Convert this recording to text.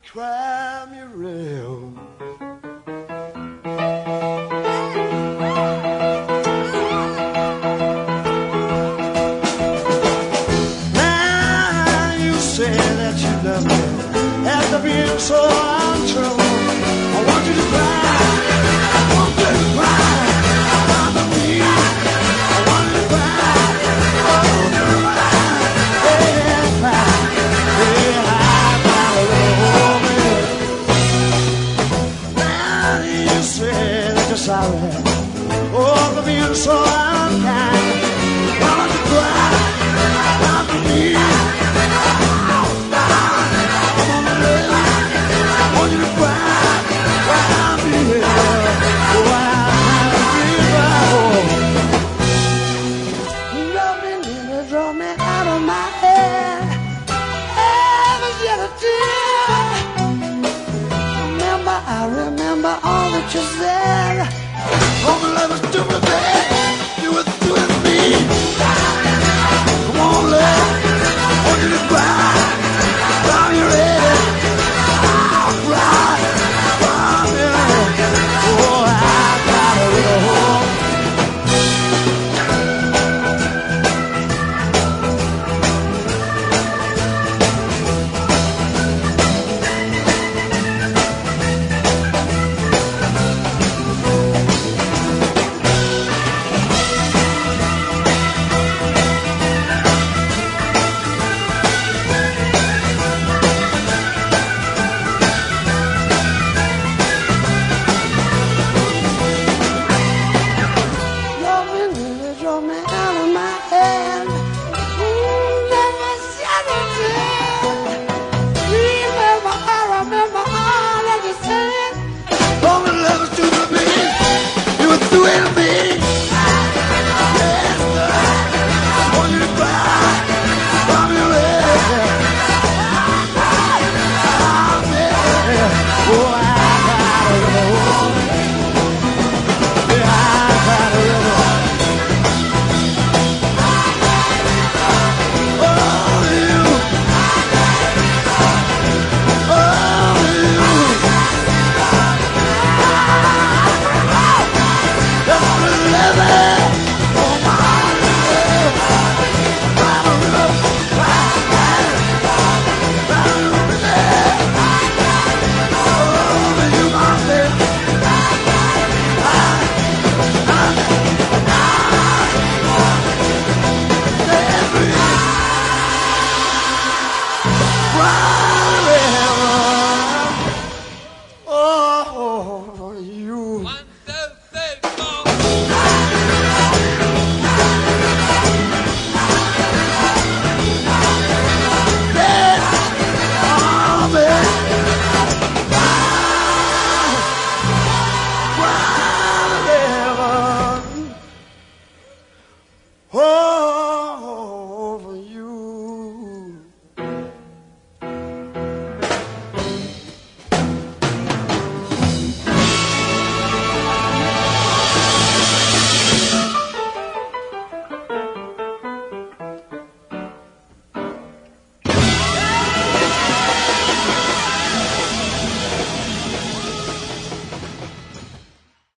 Cry me real. Now you say that you love me after being so untrue. I want you to cry. I want you to cry. I want to be. I want you to cry. I want you to cry. Yeah, cry. Yeah, cry. Now you say that you're sorry. Oh, for being so unkind. I want you to cry. I want to be. I want you to cry. Cry me here. Oh, love me, nearly drove me out of my head. Ever shed a tear. I remember all that you said.